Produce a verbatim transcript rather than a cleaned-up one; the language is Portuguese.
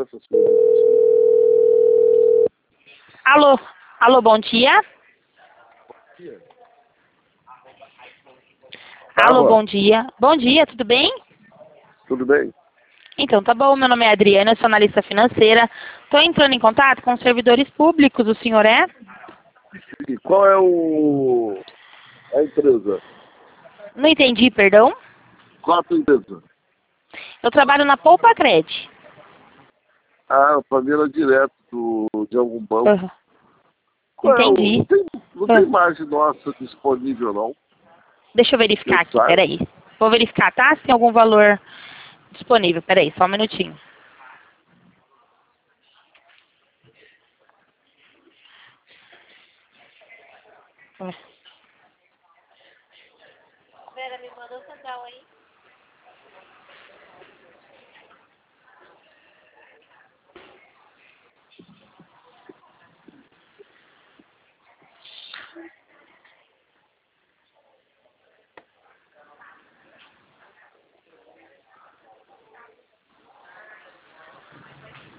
essas coisas. Alô, alô, bom dia. Alô, Alô, bom dia. Bom dia, tudo bem? tudo bem? Então, tá bom, meu nome é Adriana, eu sou analista financeira. Estou entrando em contato com os servidores públicos, o senhor é? E qual é o... a empresa? Não entendi, perdão. Qual a tua empresa? Eu trabalho na Poupa Cred. Ah, para mim era direto do, de algum banco. Uhum. Qual é o... Entendi. Não tem, não tem margem nossa disponível, não? Deixa eu verificar Eu aqui, saio. peraí. Vou verificar, tá? Se tem algum valor disponível. Peraí, só um minutinho. Vera, me manda o central aí.